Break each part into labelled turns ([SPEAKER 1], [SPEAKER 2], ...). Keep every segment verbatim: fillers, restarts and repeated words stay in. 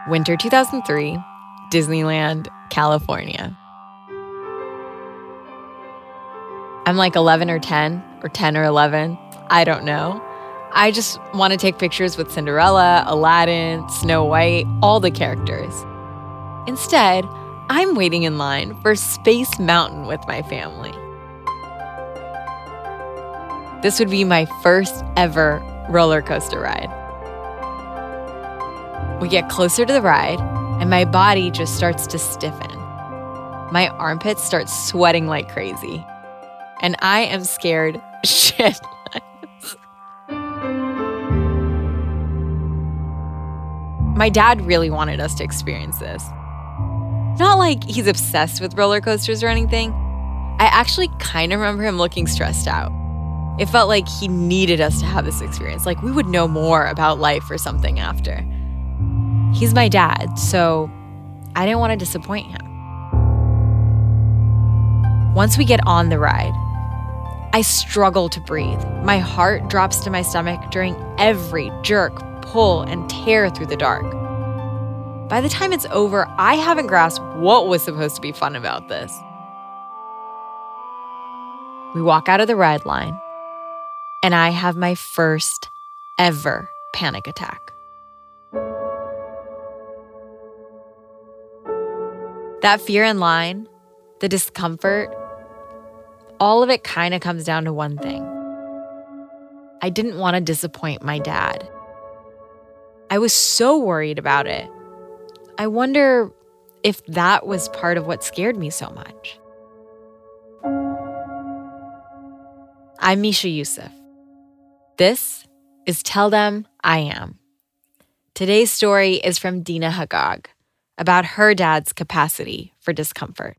[SPEAKER 1] Winter two thousand three, Disneyland, California. I'm like eleven or ten, or ten or eleven. I don't know. I just want to take pictures with Cinderella, Aladdin, Snow White, all the characters. Instead, I'm waiting in line for Space Mountain with my family. This would be my first ever roller coaster ride. We get closer to the ride, and my body just starts to stiffen. My armpits start sweating like crazy, and I am scared shitless. My dad really wanted us to experience this. Not like he's obsessed with roller coasters or anything. I actually kind of remember him looking stressed out. It felt like he needed us to have this experience, like we would know more about life or something after. He's my dad, so I didn't want to disappoint him. Once we get on the ride, I struggle to breathe. My heart drops to my stomach during every jerk, pull, and tear through the dark. By the time it's over, I haven't grasped what was supposed to be fun about this. We walk out of the ride line, and I have my first ever panic attack. That fear in line, the discomfort, all of it kind of comes down to one thing. I didn't want to disappoint my dad. I was so worried about it. I wonder if that was part of what scared me so much. I'm Misha Euceph. This is Tell Them I Am. Today's story is from Dina Haggag about her dad's capacity for discomfort.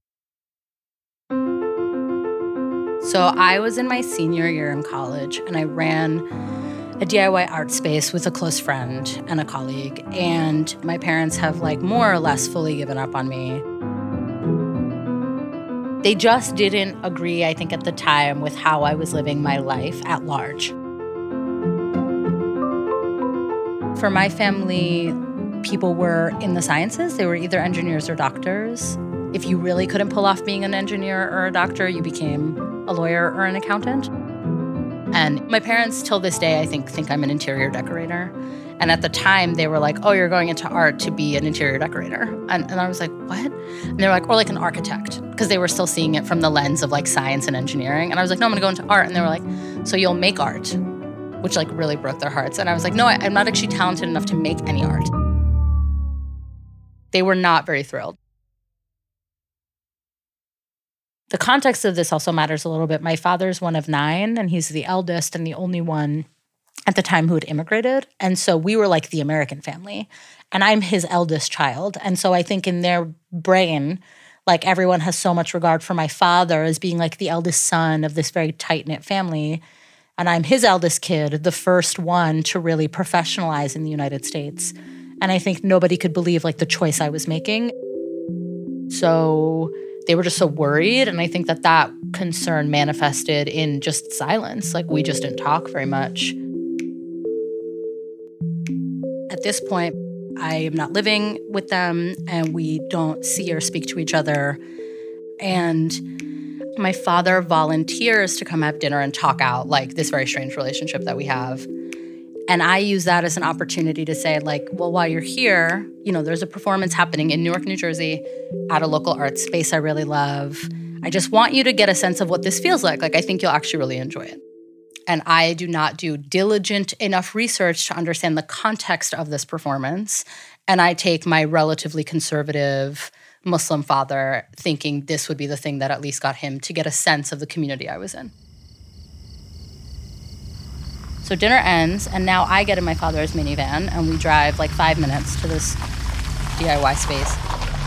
[SPEAKER 2] So I was in my senior year in college, and I ran a D I Y art space with a close friend and a colleague, and my parents have like more or less fully given up on me. They just didn't agree, I think, at the time with how I was living my life at large. For my family, people were in the sciences. They were either engineers or doctors. If you really couldn't pull off being an engineer or a doctor, you became a lawyer or an accountant. And my parents, till this day, I think, think I'm an interior decorator. And at the time, they were like, oh, you're going into art to be an interior decorator. And, and I was like, what? And they were like, or like an architect, because they were still seeing it from the lens of like science and engineering. And I was like, no, I'm going to go into art. And they were like, so you'll make art, which like really broke their hearts. And I was like, no, I, I'm not actually talented enough to make any art. They were not very thrilled. The context of this also matters a little bit. My father's one of nine, and he's the eldest and the only one at the time who had immigrated. And so we were like the American family, and I'm his eldest child. And so I think in their brain, like everyone has so much regard for my father as being like the eldest son of this very tight-knit family. And I'm his eldest kid, the first one to really professionalize in the United States. And I think nobody could believe like the choice I was making. So they were just so worried, and I think that that concern manifested in just silence. Like, we just didn't talk very much. At this point, I am not living with them, and we don't see or speak to each other. And my father volunteers to come have dinner and talk out, like, this very strange relationship that we have. And I use that as an opportunity to say, like, well, while you're here, you know, there's a performance happening in Newark, New Jersey at a local art space I really love. I just want you to get a sense of what this feels like. Like, I think you'll actually really enjoy it. And I do not do diligent enough research to understand the context of this performance. And I take my relatively conservative Muslim father thinking this would be the thing that at least got him to get a sense of the community I was in. So dinner ends, and now I get in my father's minivan, and we drive like five minutes to this D I Y space.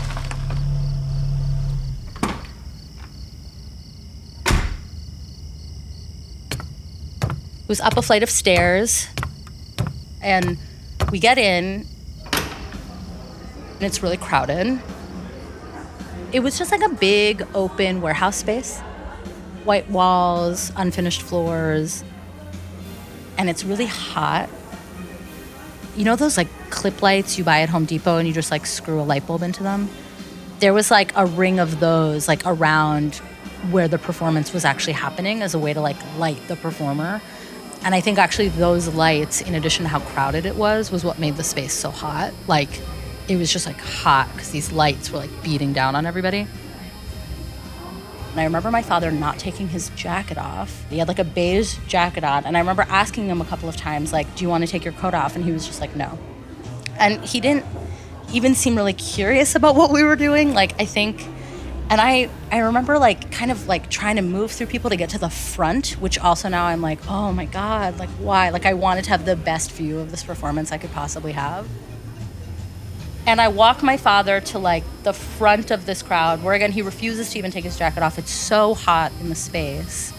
[SPEAKER 2] It was up a flight of stairs, and we get in, and it's really crowded. It was just like a big, open warehouse space. White walls, unfinished floors. And it's really hot. you know those like clip lights you buy at Home Depot and you just like screw a light bulb into them? There was like a ring of those like around where the performance was actually happening as a way to like light the performer. And I think actually those lights, in addition to how crowded it was, was what made the space so hot. Like it was just like hot because these lights were like beating down on everybody. And I remember my father not taking his jacket off. He had like a beige jacket on. And I remember asking him a couple of times, like, do you want to take your coat off? And he was just like, no. And he didn't even seem really curious about what we were doing. Like, I think, and I, I remember like kind of like trying to move through people to get to the front, which also now I'm like, oh my God, like why? Like I wanted to have the best view of this performance I could possibly have. And I walk my father to like the front of this crowd where again, he refuses to even take his jacket off. It's so hot in the space.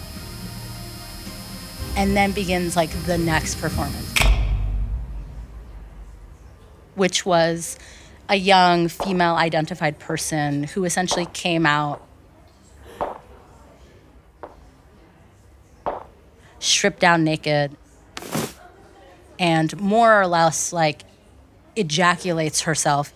[SPEAKER 2] And then begins like the next performance, which was a young female identified person who essentially came out stripped down naked and more or less like ejaculates herself.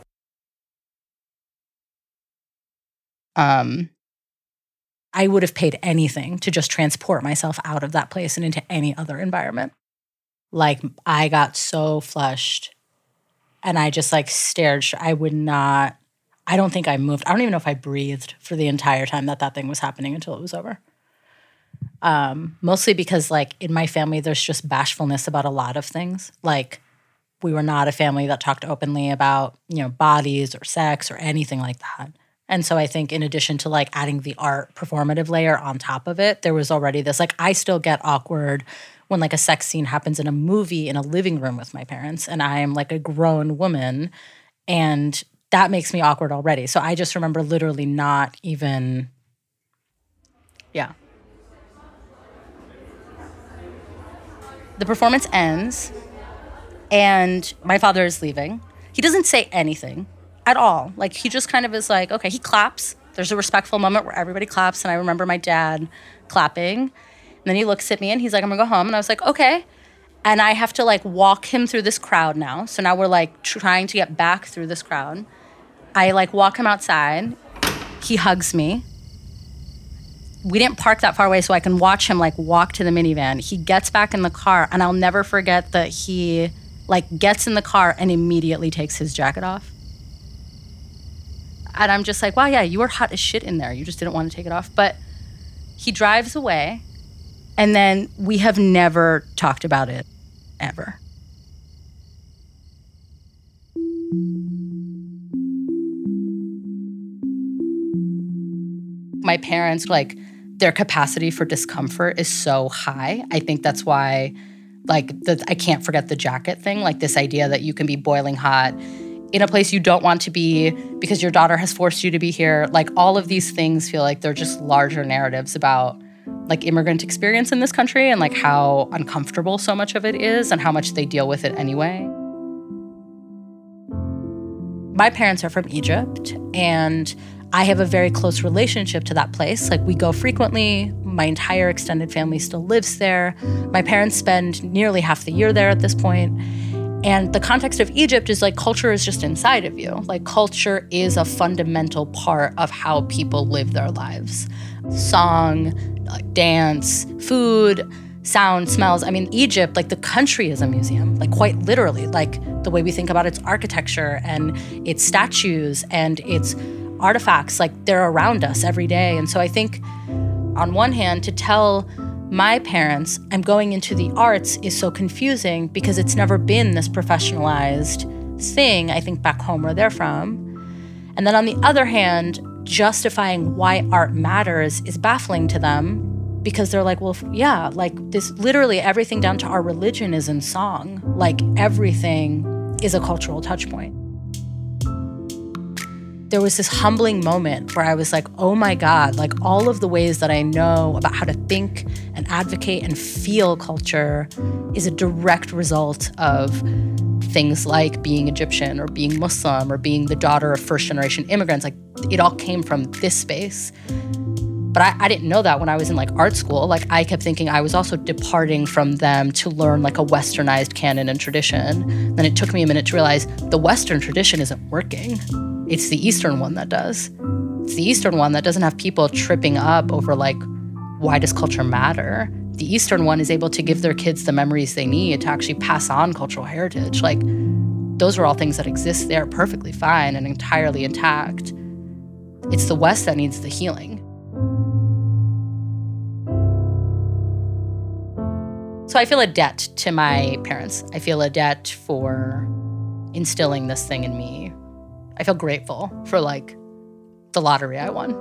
[SPEAKER 2] Um, I would have paid anything to just transport myself out of that place and into any other environment. Like I got so flushed and I just like stared. I would not, I don't think I moved. I don't even know if I breathed for the entire time that that thing was happening until it was over. Um, mostly because like in my family, there's just bashfulness about a lot of things. Like we were not a family that talked openly about, you know, bodies or sex or anything like that. And so I think in addition to like adding the art performative layer on top of it, there was already this, like I still get awkward when like a sex scene happens in a movie in a living room with my parents and I am like a grown woman and that makes me awkward already. So I just remember literally not even, yeah. The performance ends. And my father is leaving. He doesn't say anything at all. Like, he just kind of is like, okay, he claps. There's a respectful moment where everybody claps. And I remember my dad clapping. And then he looks at me and he's like, I'm going to go home. And I was like, okay. And I have to, like, walk him through this crowd now. So now we're, like, trying to get back through this crowd. I, like, walk him outside. He hugs me. We didn't park that far away so I can watch him, like, walk to the minivan. He gets back in the car. And I'll never forget that he... like gets in the car and immediately takes his jacket off. And I'm just like, wow, yeah, you were hot as shit in there. You just didn't want to take it off. But he drives away and then we have never talked about it ever. My parents, like their capacity for discomfort is so high. I think that's why Like, the, I can't forget the jacket thing, like this idea that you can be boiling hot in a place you don't want to be because your daughter has forced you to be here. Like, all of these things feel like they're just larger narratives about, like, immigrant experience in this country and, like, how uncomfortable so much of it is and how much they deal with it anyway. My parents are from Egypt, and I have a very close relationship to that place. Like, we go frequently. My entire extended family still lives there. My parents spend nearly half the year there at this point. And the context of Egypt is like culture is just inside of you. Like culture is a fundamental part of how people live their lives. Song, like dance, food, sound, smells. I mean, Egypt, like the country is a museum, like quite literally, like the way we think about its architecture and its statues and its artifacts, like they're around us every day. And so I think on one hand, to tell my parents I'm going into the arts is so confusing because it's never been this professionalized thing, I think, back home where they're from. And then on the other hand, justifying why art matters is baffling to them because they're like, well, yeah, like this, literally everything down to our religion is in song. Like everything is a cultural touch point. There was this humbling moment where I was like, oh my God, like all of the ways that I know about how to think and advocate and feel culture is a direct result of things like being Egyptian or being Muslim or being the daughter of first generation immigrants. Like it all came from this space. But I, I didn't know that when I was in like art school. Like I kept thinking I was also departing from them to learn like a westernized canon and tradition. Then it took me a minute to realize the Western tradition isn't working. It's the Eastern one that does. It's the Eastern one that doesn't have people tripping up over like, why does culture matter? The Eastern one is able to give their kids the memories they need to actually pass on cultural heritage. Like those are all things that exist there perfectly fine and entirely intact. It's the West that needs the healing. So I feel a debt to my parents. I feel a debt for instilling this thing in me. I feel grateful for like the lottery I won.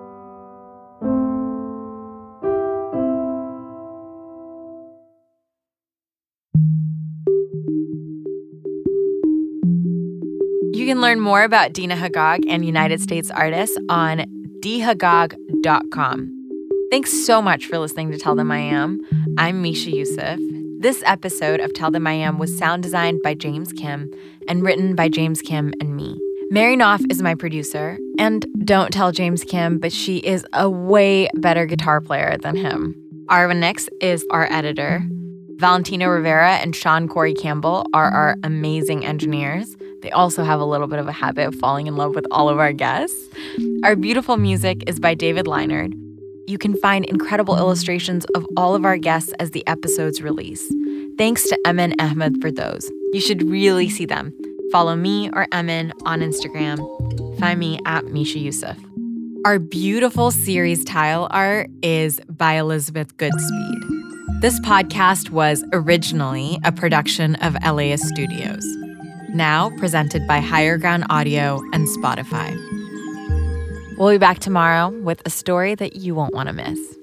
[SPEAKER 1] You can learn more about Dina Haggag and United States artists on d haggag dot com. Thanks so much for listening to Tell Them I Am. I'm Misha Euceph. This episode of Tell Them I Am was sound designed by James Kim and written by James Kim and me. Mary Knopf is my producer, and don't tell James Kim, but she is a way better guitar player than him. Arvin Nix is our editor. Valentino Rivera and Sean Corey Campbell are our amazing engineers. They also have a little bit of a habit of falling in love with all of our guests. Our beautiful music is by David Leinard. You can find incredible illustrations of all of our guests as the episodes release. Thanks to Emin Ahmed for those. You should really see them. Follow me or Emin on Instagram. Find me at Misha Euceph. Our beautiful series tile art is by Elizabeth Goodspeed. This podcast was originally a production of Elias Studios, now presented by Higher Ground Audio and Spotify. We'll be back tomorrow with a story that you won't want to miss.